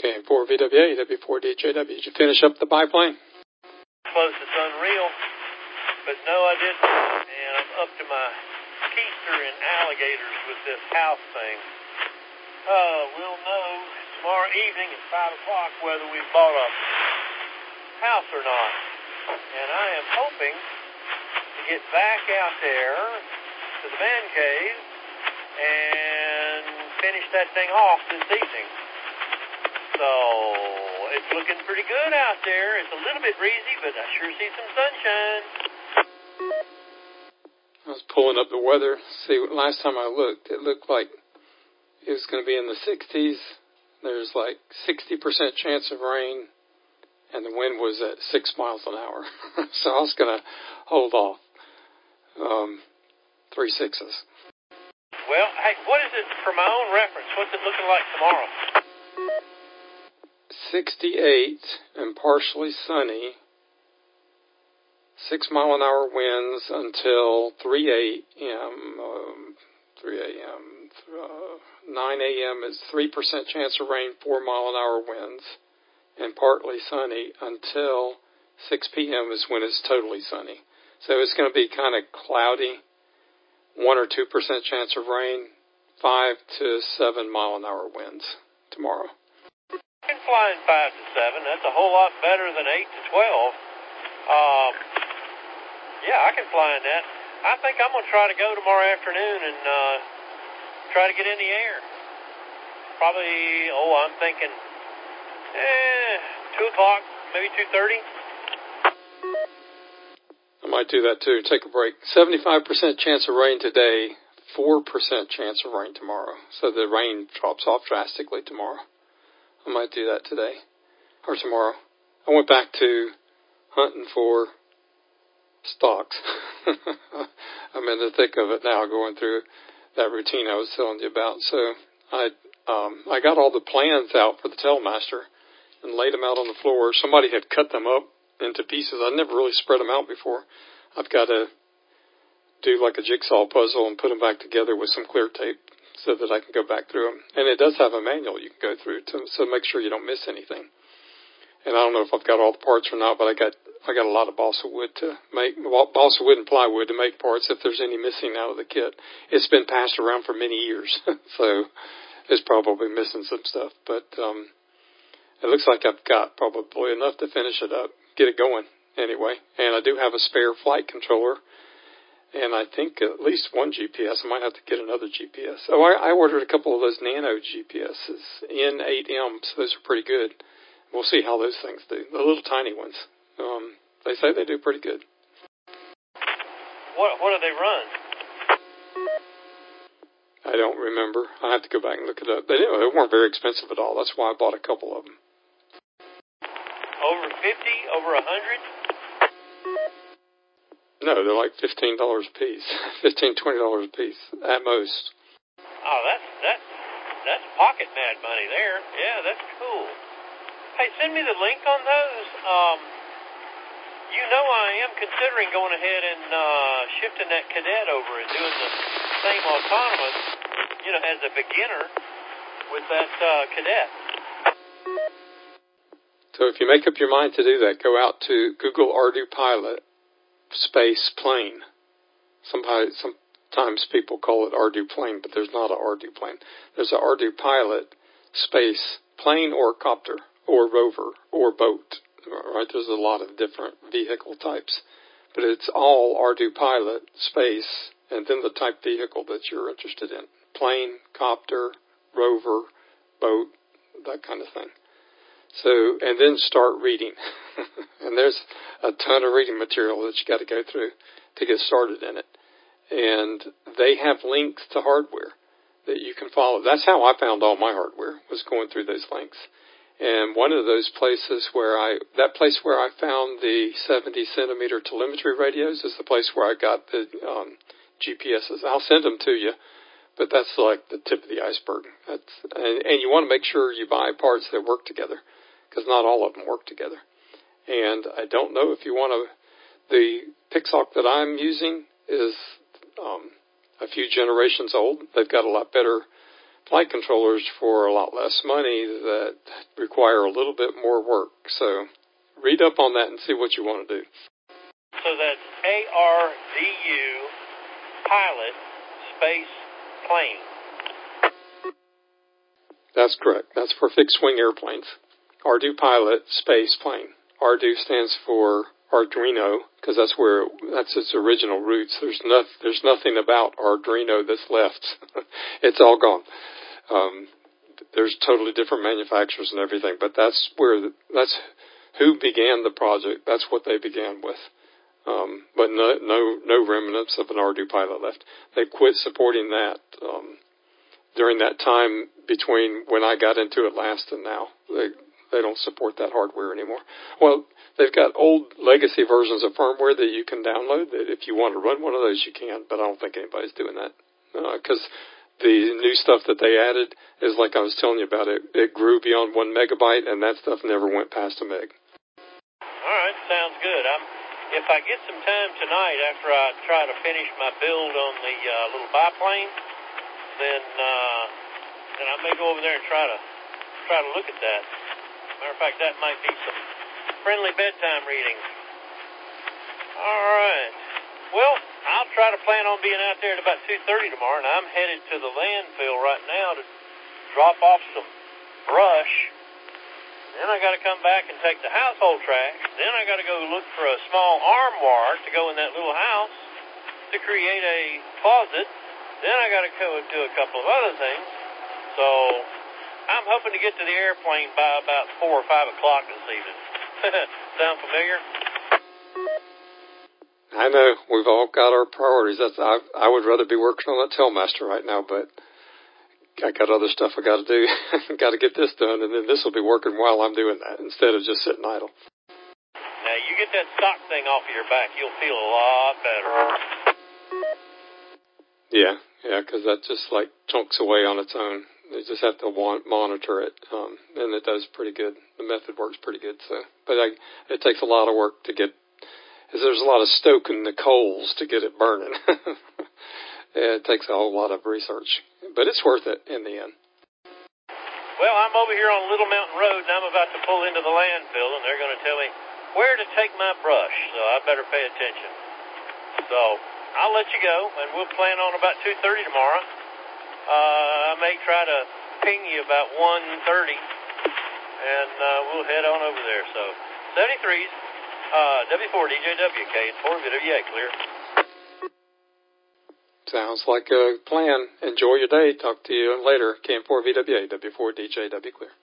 Okay, 4 VWA, W4DJW. Did you finish up the biplane? Close, it's unreal. But no, I didn't. And I'm up to my keister in alligators with this house thing. We'll know tomorrow evening at 5 o'clock whether we've bought a house or not. And I am hoping to get back out there to the man cave and finish that thing off this evening. So it's looking pretty good out there. It's a little bit breezy, but I sure see some sunshine. I was pulling up the weather. See, last time I looked, it looked like it was going to be in the 60s. There's like 60% chance of rain, and the wind was at 6 miles an hour. So I was going to hold off 3 6s. Well, hey, what is it for my own reference? What's it looking like tomorrow? 68 and partially sunny. 6 mile an hour winds until 3 a.m. 9 a.m. is 3% chance of rain, 4 mile an hour winds, and partly sunny until 6 p.m. is when it's totally sunny. So it's going to be kind of cloudy, 1 or 2% chance of rain, 5 to 7 mile an hour winds tomorrow. I can fly in 5 to 7. That's a whole lot better than 8 to 12. Yeah, I can fly in that. I think I'm going to try to go tomorrow afternoon and try to get in the air. Probably, I'm thinking 2 o'clock, maybe 2:30. I might do that too. Take a break. 75% chance of rain today, 4% chance of rain tomorrow. So the rain drops off drastically tomorrow. I might do that today or tomorrow. I went back to hunting for stocks. I'm in the thick of it now, going through that routine I was telling you about. So I got all the plans out for the Telemaster and laid them out on the floor. Somebody had cut them up into pieces. I'd never really spread them out before. I've got to do like a jigsaw puzzle and put them back together with some clear tape so that I can go back through them. And it does have a manual you can go through so make sure you don't miss anything. And I don't know if I've got all the parts or not, but I got a lot of balsa wood to make, balsa wood and plywood to make parts if there's any missing out of the kit. It's been passed around for many years, so it's probably missing some stuff. But it looks like I've got probably enough to finish it up, get it going anyway. And I do have a spare flight controller, and I think at least one GPS. I might have to get another GPS. Oh, I ordered a couple of those Nano GPSs, N8Ms. Those are pretty good. We'll see how those things do. The little tiny ones. They say they do pretty good. What do they run? I don't remember. I have to go back and look it up. But anyway, they weren't very expensive at all. That's why I bought a couple of them. Over 50? Over 100? No, they're like $15 a piece. $15, $20 a piece at most. Oh, that's pocket mad money there. Yeah, that's cool. Hey, send me the link on those. I am considering going ahead and shifting that Cadet over and doing the same autonomous, as a beginner with that Cadet. So if you make up your mind to do that, go out to Google Ardu Pilot space plane. Sometimes people call it Ardu plane, but there's not an Ardu plane. There's an Ardu Pilot space plane or copter or rover or boat. Right, there's a lot of different vehicle types, but it's all Ardu Pilot space and then the type vehicle that you're interested in. Plane, copter, rover, boat, that kind of thing. So, and then start reading. And there's a ton of reading material that you got to go through to get started in it. And they have links to hardware that you can follow. That's how I found all my hardware, was going through those links. And one of those places where I found the 70 centimeter telemetry radios is the place where I got the GPSs. I'll send them to you, but that's like the tip of the iceberg. And you want to make sure you buy parts that work together, because not all of them work together. And I don't know if you want to. The Pixhawk that I'm using is a few generations old. They've got a lot better flight controllers for a lot less money that require a little bit more work. So read up on that and see what you want to do. So that's ARDU pilot space plane. That's correct. That's for fixed-wing airplanes. Ardu pilot space plane. Ardu stands for Arduino because that's its original roots. There's nothing about Arduino that's left. It's all gone. There's totally different manufacturers and everything, but that's who began the project. That's what they began with. But no remnants of an Ardu pilot left. They quit supporting that during that time between when I got into it last and now. They don't support that hardware anymore. Well, they've got old legacy versions of firmware that you can download. That if you want to run one of those, you can. But I don't think anybody's doing that because the new stuff that they added is like I was telling you about. It grew beyond 1 megabyte, and that stuff never went past a meg. All right, sounds good. If I get some time tonight after I try to finish my build on the little biplane, then I may go over there and try to look at that. Matter of fact, that might be some friendly bedtime reading. All right. Well, I'll try to plan on being out there at about 2:30 tomorrow, and I'm headed to the landfill right now to drop off some brush. Then I got to come back and take the household trash. Then I got to go look for a small armoire to go in that little house to create a closet. Then I got to go do a couple of other things. So I'm hoping to get to the airplane by about 4 or 5 o'clock this evening. Sound familiar? I know. We've all got our priorities. I would rather be working on that Tailmaster right now, but I got other stuff I got to do. Got to get this done, and then this will be working while I'm doing that instead of just sitting idle. Now, you get that stock thing off of your back, you'll feel a lot better. Yeah, because that just like chunks away on its own. You just have to monitor it, and it does pretty good. The method works pretty good. But it takes a lot of work to get. There's a lot of stoking the coals to get it burning. It takes a whole lot of research, but it's worth it in the end. Well, I'm over here on Little Mountain Road, and I'm about to pull into the landfill, and they're going to tell me where to take my brush, so I better pay attention. So I'll let you go, and we'll plan on about 2:30 tomorrow. I may try to ping you about 1:30, and we'll head on over there. So 73's W4 DJWK, it's 4VWA, clear. Sounds like a plan. Enjoy your day. Talk to you later. KM4VWA, W4DJW, clear.